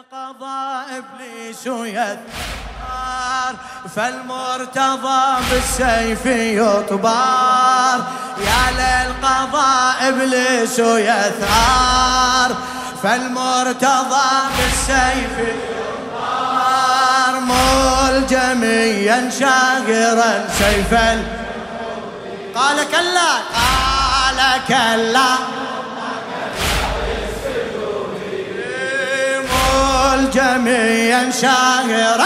القضاء إبليس يثار، فالمرتضى بالسيف يطبار. يا للقضاء إبليس يثار، فالمرتضى بالسيف يطبار. ملجميا شاقرا سيفا قال كلا، قال كلا ملجميا شاقرا.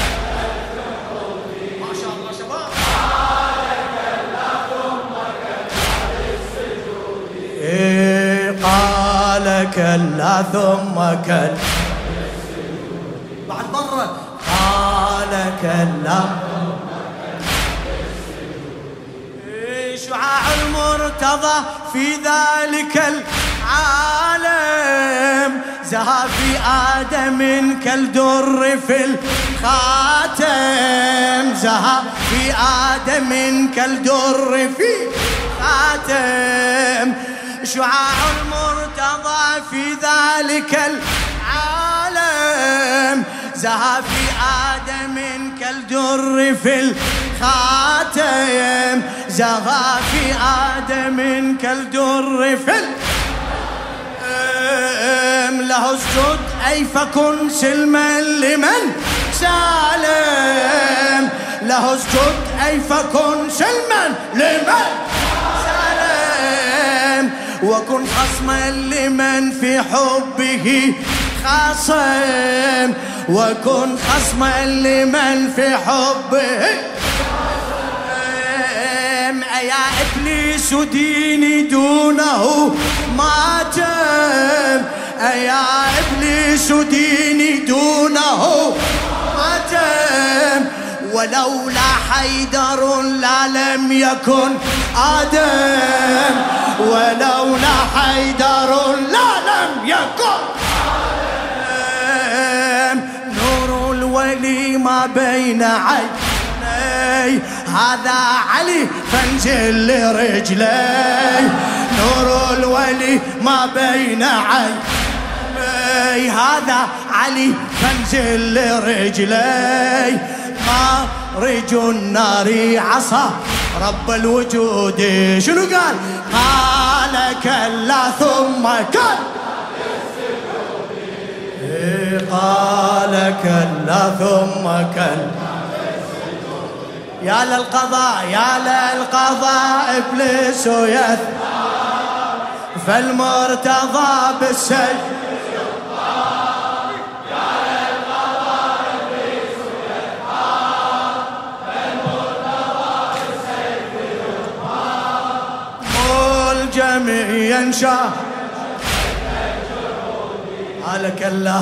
ما شاء الله شباب. قال كلا ثم كلا للسجود. قال كلا ثم كلا بعد مرة. قال كلا شعاع المرتضى في ذلك العالم، زهى في آدم كالدر في الخاتم، زهى في آدم كالدر في الخاتم. شعاع المرتضى في ذلك العالم، زهى في آدم كالدر في الخاتم، زهى في آدم كالدر في الخاتم. له اسجد أي فكن سلما لمن سالم، له اسجد أي فكن سلما لمن سالم. وكن خصما لمن في حبه خاصم، وكن خصما لمن في حبه خاصم. أيا إبليس ديني دونه ماتم، أيا إبليس ديني دونه ماتم. ولولا حيدر لا لم يكن آدم، ولولا حيدر لا لم يكن آدم. نور الولي ما بين عيني، هذا علي فانزل لرجلي. نور الولي ما بين عيني، هذا علي فانزل لرجلي. مارج النار عصا رب الوجود. شنو قال؟ قال كلا ثم كلا. قال كلا ثم كلا. يا للقضاء يا للقضاء إبليس يثار، فالمرتضى بالسيف يطار. يا للقضاء إبليس يثار، فالمرتضى بالسيف يطار. ملجميا شاهد قال كلا.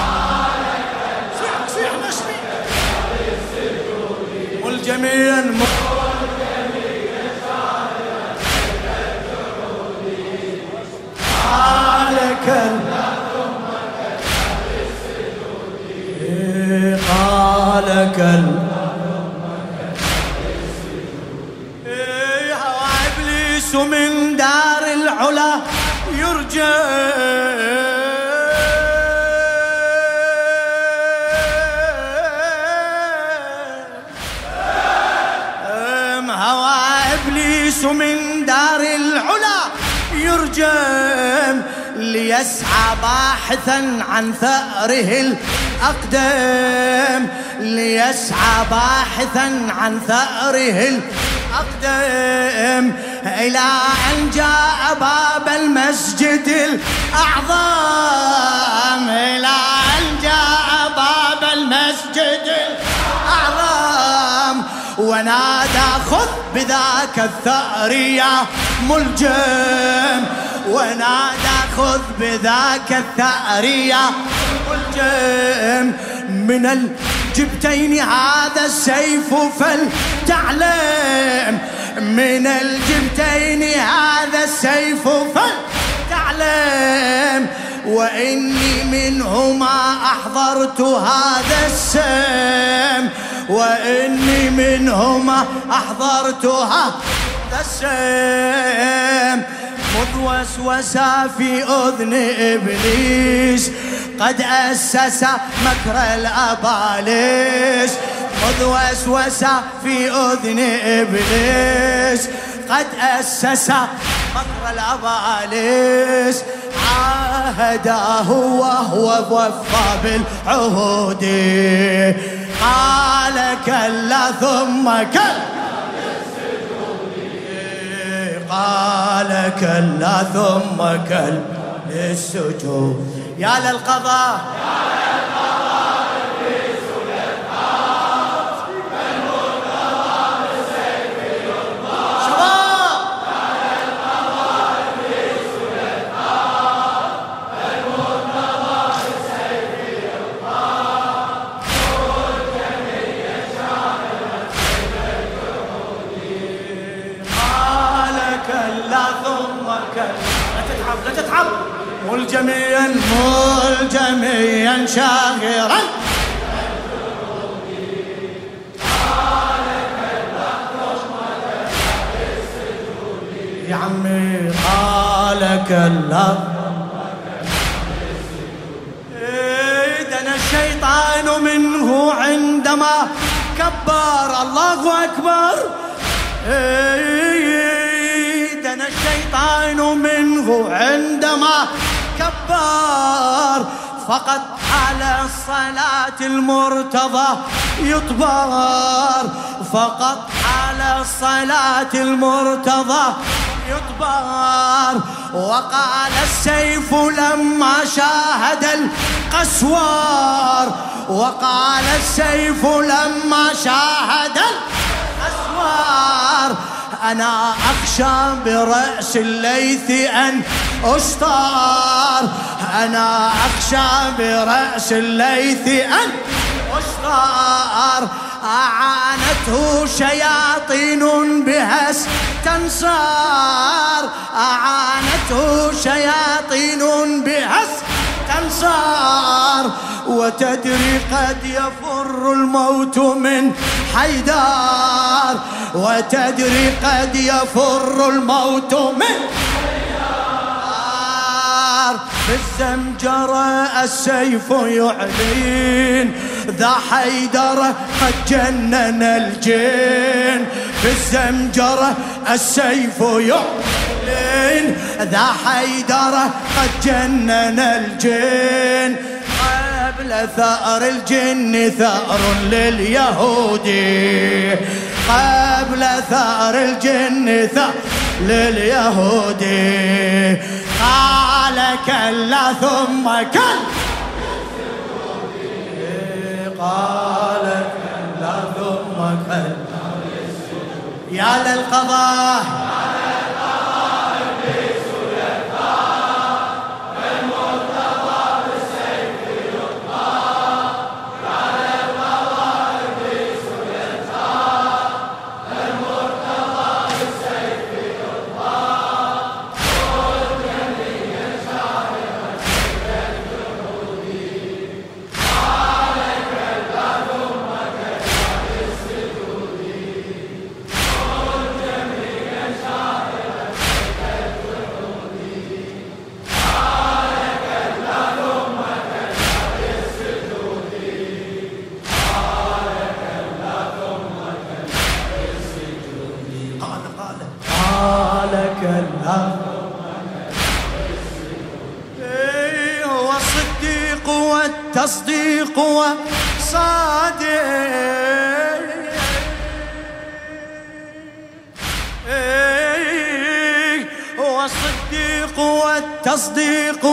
صيح نشمي ملجميا قال كلا قال كلا. هوى إبليس من دار العلا يرجى، من دار العلا يرجم، ليسعى باحثا عن ثأره الأقدم، ليسعى باحثا عن ثأره الأقدم. إلى أن جاء باب المسجد الأعظم، إلى أن جاء باب المسجد الأعظم. ونادى خذ بذاك الثأر يا ملجم، ونادى خذ بذاك الثأر يا ملجم. من الجبتين هذا السيف فلتعلم، من الجبتين هذا السيف فلتعلم. وإني منهما أحضرت هذا السم، وإني منهما أحضرت هذا السم. مذ وسوس في أذن إبليس قد أسس مكر الأباليس مذ وسوس في أذن إبليس قد أسس مكر الأباليس عاهداه وهو وفى بالعهود قال كلا ثم كلا قال كلا ثم كلا للسجود يا للقضاء لا تتعب ملجميا شاغرا يا عمي قال كلا دنا الشيطان منه عندما كبر الله أكبر دنا الشيطان منه عندما كبر فقط على الصلاة المرتضى يطبر فقط على الصلاة المرتضى يطبر وقال السيف لما شاهد القسوار وقال السيف لما شاهد القسوار أنا أخشى برأس الليث أن أشطار أنا أخشى برأس الليث أن أشطار أعانته شياطين بها استنصار أعانته شياطين بها استنصار وتدري قد يفر الموت من حيدار وتدري قد يفر الموت من حيدار في الزمجرة السيف يعلن ذا حيدر قد جنن الجن في الزمجرة السيف يعلن ذا حيدر قد جنن الجن قبل ثأر الجن ثأر لليهودي قبل ثأر الجن ثأر لليهودي قال كلا ثم كلا قال كلا ثم كلا يا للقضاء هو الصديق والتصديق وصادق هو الصديق والتصديق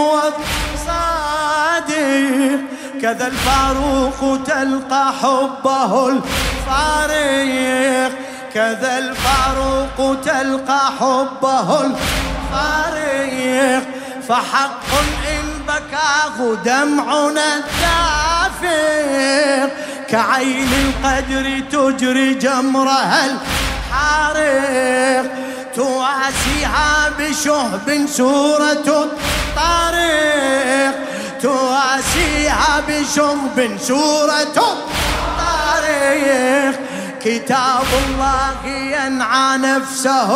والصادق كذا الفاروق تلقى حبه الفارق كذا الفاروق تلقى حبه الفارق فحق إن بكاه دمعنا الدافق كعين القدر تجري جمرها الحارق تواسيها بشهب سورة الطارق تواسيها بشهب سورة الطارق كتاب الله ينعى نفسه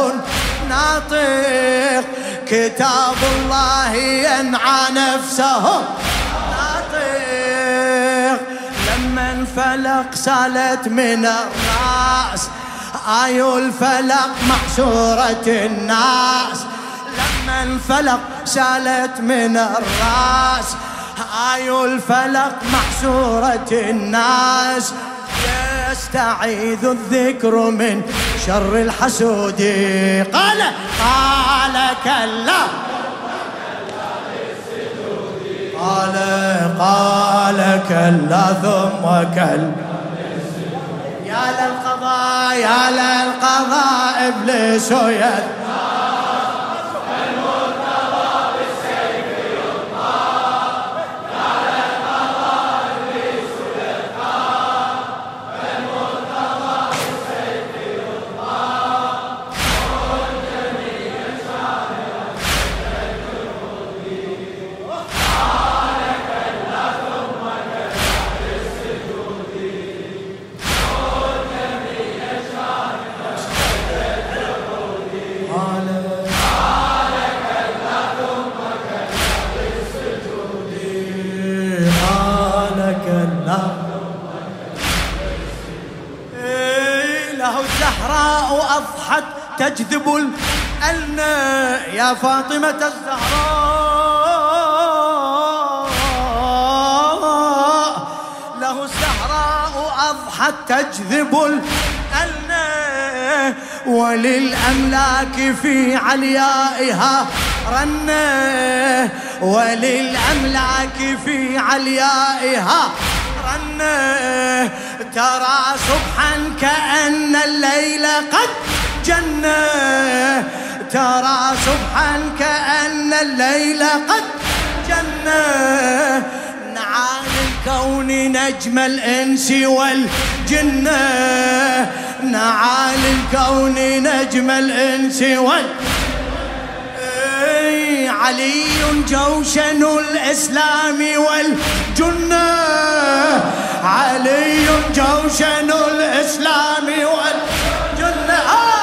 ناطق كتاب الله ينعى نفسه ناطق الفلق سالت من الراس، آي الفلق محشورة الناس. لما الفلق سالت من الراس، آي الفلق محشورة الناس. يستعيذ الذكر من شر الحسود. قال كلا، قال كلا ثم كلا. يا للقضاء يا للقضاء إبليس يد أضحت تجذب الألنى يا فاطمة الزهراء. له الزهراء أضحت تجذب الألنى، وللأملاك في عليائها رنة، وللأملاك في عليائها رنة. ترى صبحا كأن الليل قد جنة، ترى صبحا كأن الليل قد جنة. نعال الكون نجم الإنس والجنة، نعال الكون نجم الإنس والجنة. علي جوشن الإسلام والجنة، علي جوشن الإسلام والجنة.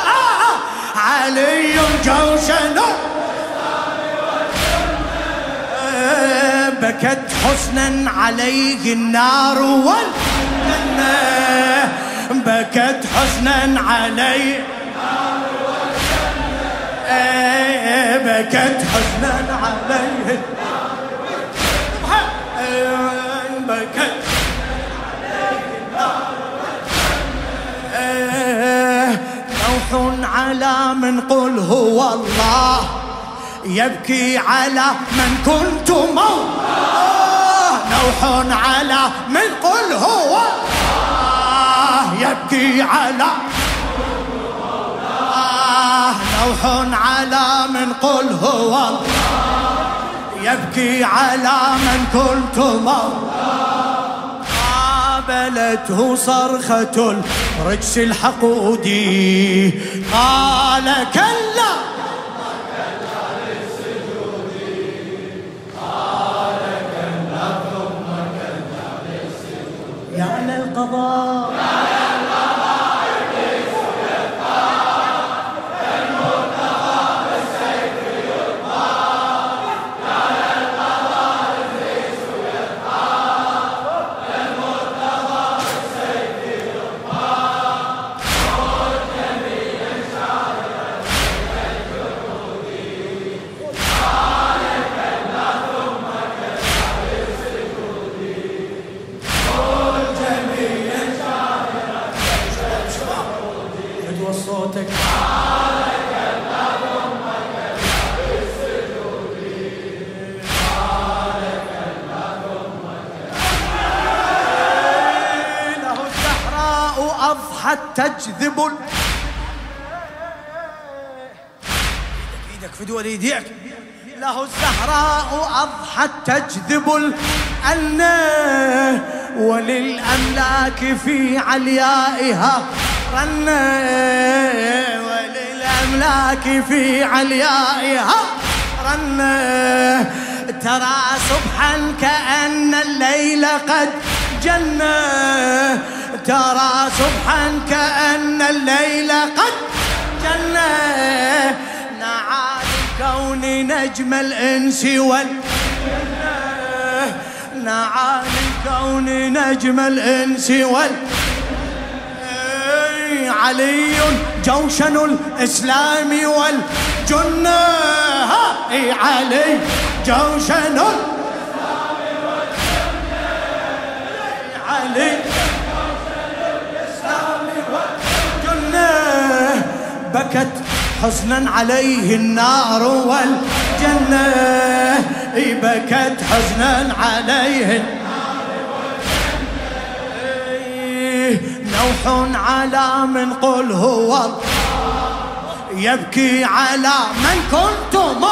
علي جوشن الإسلام والجنة. بكت حسنا عليه النار والجنة، بكت حسنا عليه النار والجنة. بكت حزنا عليه النار والجنة، بكت عليه النار والجنة. لوح على من قل هو الله، يبكي على من كنت مولاه. لوح على من قل هو الله، يبكي على لوح على من قل هو الله، يبكي على من كنت مولاه. قابلته صرخة الرجس الحقودي، قال كلا قال كلا ثم كلا للسجود. يا للقضاء صوتك. له الزهراء أضحت تجذب ايدك في دول ايديك. له الزهراء أضحت تجذب الألنى، وللأملاك في عليائها رنة، وللأملاك في عليائها رنة. ترى صبحا كأن الليل قد جنة، ترى صبحا كأن الليل قد جنة. نعال الكون نجم الإنس والجنة، نعى للكون نجم الإنس علي جوشن الإسلام والجنة. علي جوشن الإسلام والجنة. علي جوشن الإسلام والجنة. بكت حزنا عليه النار والجنة. بكت حزنا عليه النار والجنة. نوح على من قل هو الله يبكي على من كنتم.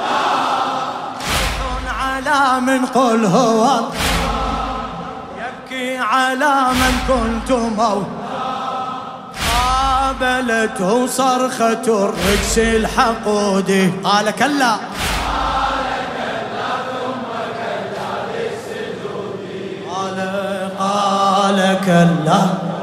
نوح على من قل هو الله يبكي على من كنتم. قابلته صرخة الرجس الحقودي قال كلا قال كلا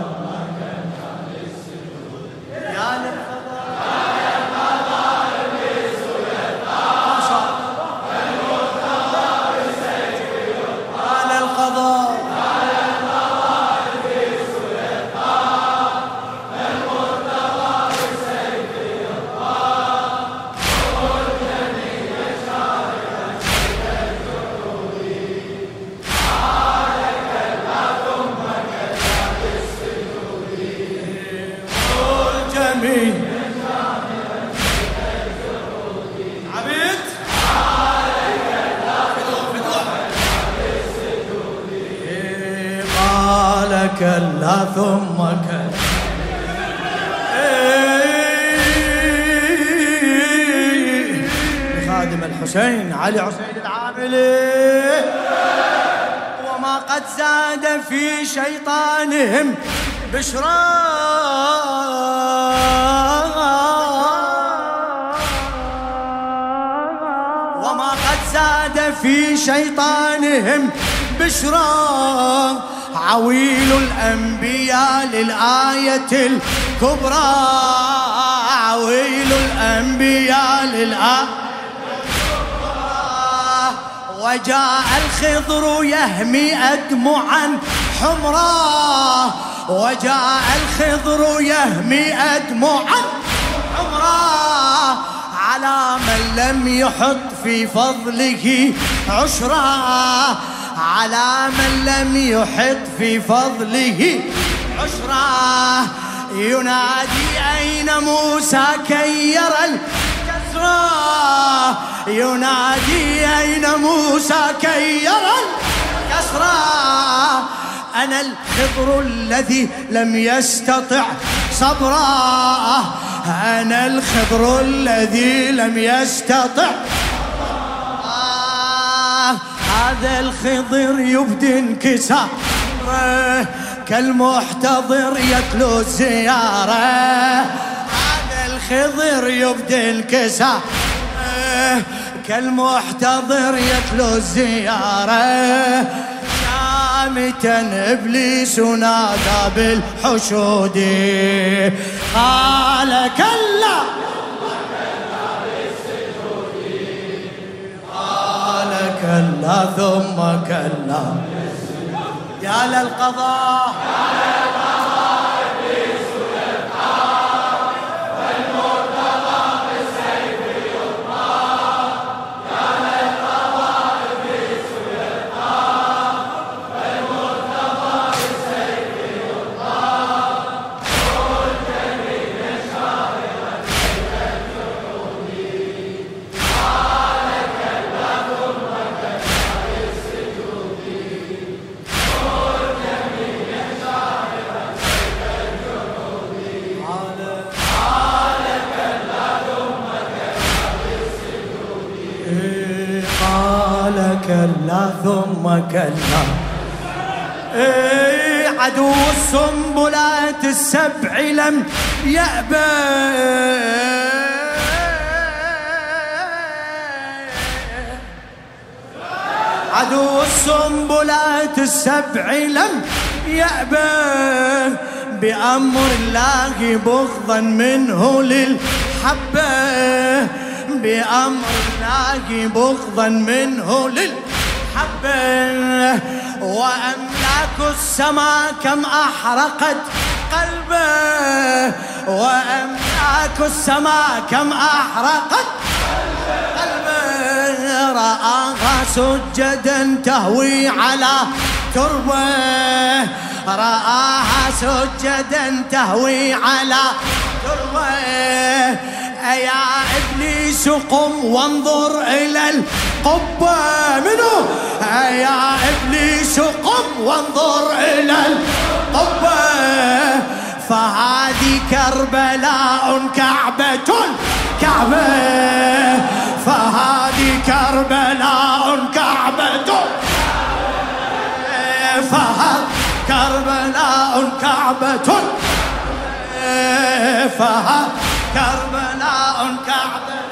كلا ثم كلا. خادم الحسين علي عسيد العاملي. وما قد زاد في شيطانهم بشرا. وما قد زاد في شيطانهم بشرا. عويل الأنبياء للآية الكبرى. عويل الأنبياء للآية الكبرى. وجاء الخضر يهمي أدمعا حمرا. وجاء الخضر يهمي أدمعا حمرا. على من لم يحط في فضله عشرا. على من لم يحط في فضله عشرا. ينادي أين موسى كي يرى الكسرى. ينادي أين موسى كي يرى الكسرى. أنا الخضر الذي لم يستطع صبرا. أنا الخضر الذي لم يستطع. هذا الخضر يبدي انكساره كالمحتضر يتلو الزيارة. هذا الخضر يبدي انكساره كالمحتضر يتلو الزيارة. شامتا إبليس نادى بالحشود قال كلا. كلا ثم كلا. يا للقضاء إبليس يلقى والمرتضى بالسيف يطمى. يا للقضاء إبليس يلقى والمرتضى بالسيف يطمى. قلت من الشارقة كيف الجحود. قال كلا ثم كلا ثم كلا. عدو السنبلات السبع لم يأبى. عدو السنبلات السبع لم يأبى. بأمر الله بغضا منه للحبة. بأمر الله بغضا منه للحبة. حبه وأملاك السماء كم أحرقت قلبه وأملاك السماء كم أحرقت قلبه رآها سجدا تهوي على تربه رآها سجدا تهوي على تربه يا إبليس قم وانظر إلى القبة منو يا إبليس قم وانظر إلى القبة فهذه كربلاء كعبة كعبة فهذه كربلاء كعبة فهذه كربلاء كعبة فهذه كربلاء كعبة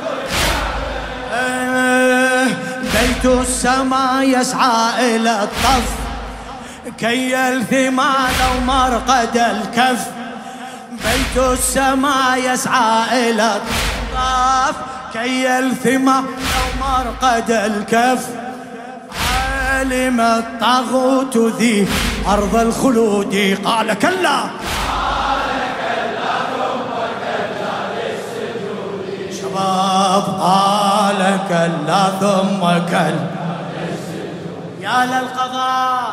بيت السماء يسعى إلى الطف كي الثمال ومرقد الكف بيت السماء يسعى إلى الطف كي الثمال ومرقد الكف علم الطاغوت ذي أرض الخلود قال كلا قال كلا ثم كلا يا للقضاء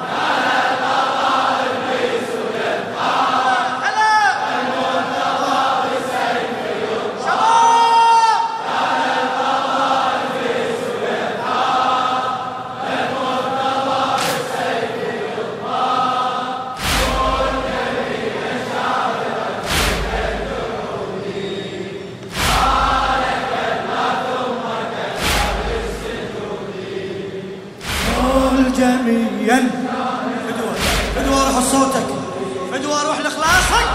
إبليس يدعى المرتضى بسيف يطعى يا للقضاء إبليس يدعى المرتضى بسيف يطعى كل جميع شعبك جميعا فدوى روح صوتك فدوى روح لإخلاصك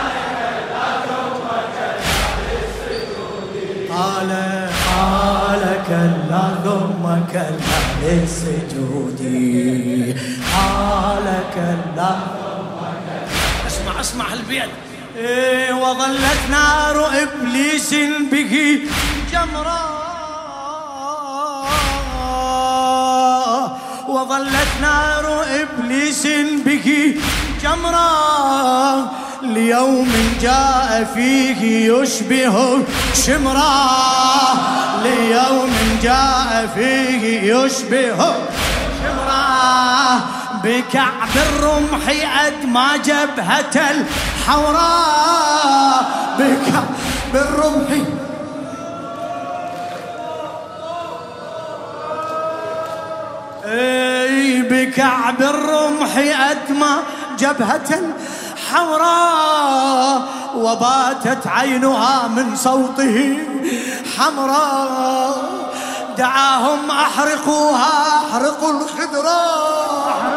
قال كلا ثم كلا للسجود قال كلا اسمع البيت وظلت نار إبليس به جمرا وظلت نار إبليس به جمرا ليوم جاء فيه يشبه شمرا ليوم جاء فيه يشبه شمرا بكعب الرمح أدمى جبهة الحوراء بكعب الرمح بكعب الرمح أدمى جبهة حوراء وباتت عينها من صوته حمراء دعاهم أحرقوها أحرقوا الخضراء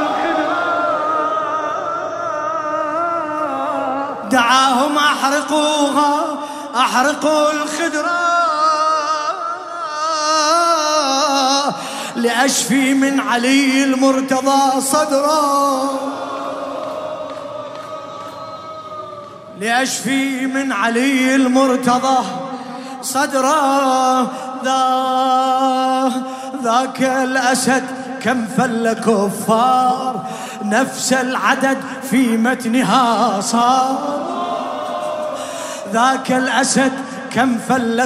دعاهم أحرقوها أحرقوا الخضراء لأشفي من علي المرتضى صدرا لأشفي من علي المرتضى صدرا ذاك الأسد كم فل كفار نفس العدد في متنها صار ذاك الأسد كم فل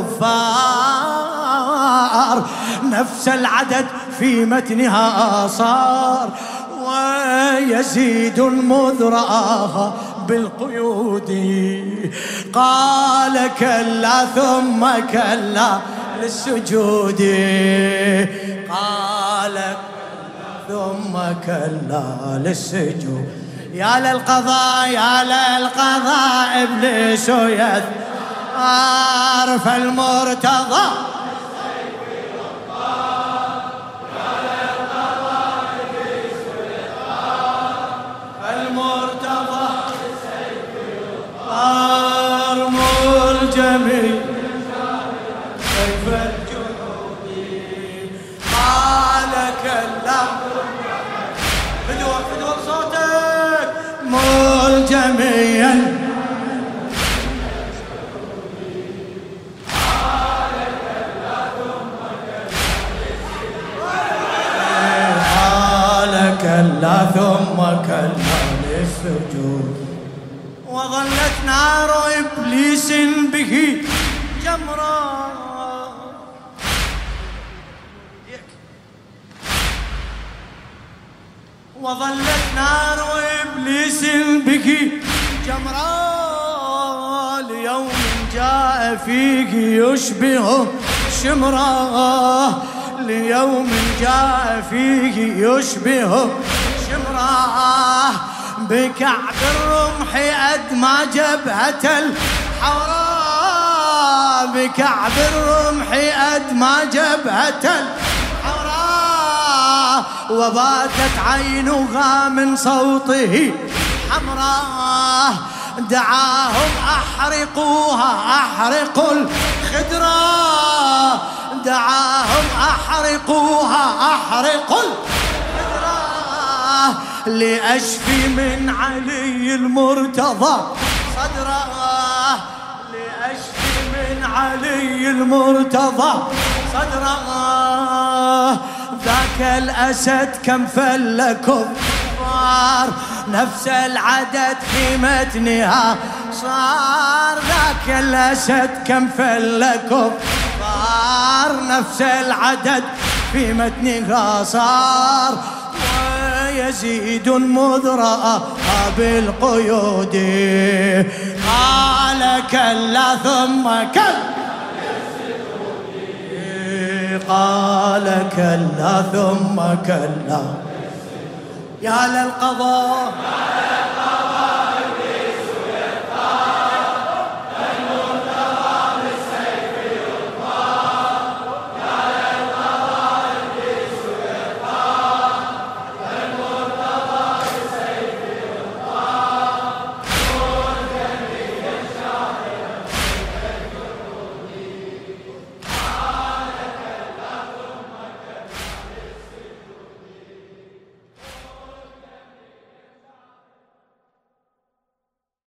كفار نفس العدد في متنها صار ويزيد المذرآها بالقيود قال كلا ثم كلا للسجود قال ثم كلا للسجود يا للقضاء يا للقضاء إبليس يثار فالمرتضى الجميع كيف الجنود قال كلا فدوى صوتك مول جميعا قال كلا ثم كلا كلا ثم كلا للسجود. وظلت نار إبليس به جمرا. وظلت نار إبليس به جمرا ليوم جاء فيه يشبه شمرا. ليوم جاء فيه يشبه شمرا بكعب الرمح أدمى جبهة الحوراء. بكعب الرمح أدمى جبهة الحوراء وباتت عينها من صوته حمراء. دعاهم أحرقوها أحرقوا الخدرة. دعاهم أحرقوها أحرقوا الخدرة لأشفي من علي المرتضى صدره. لأشفي من علي المرتضى صدره. ذاك الأسد كم فل كفار نفس العدد في متنها صار. ذاك الأسد كم فل كفار نفس العدد في متنها صار. ويزيد مذرأ بالقيود قال كلا ثم كلا. قال كلا ثم كلا يا للقضاء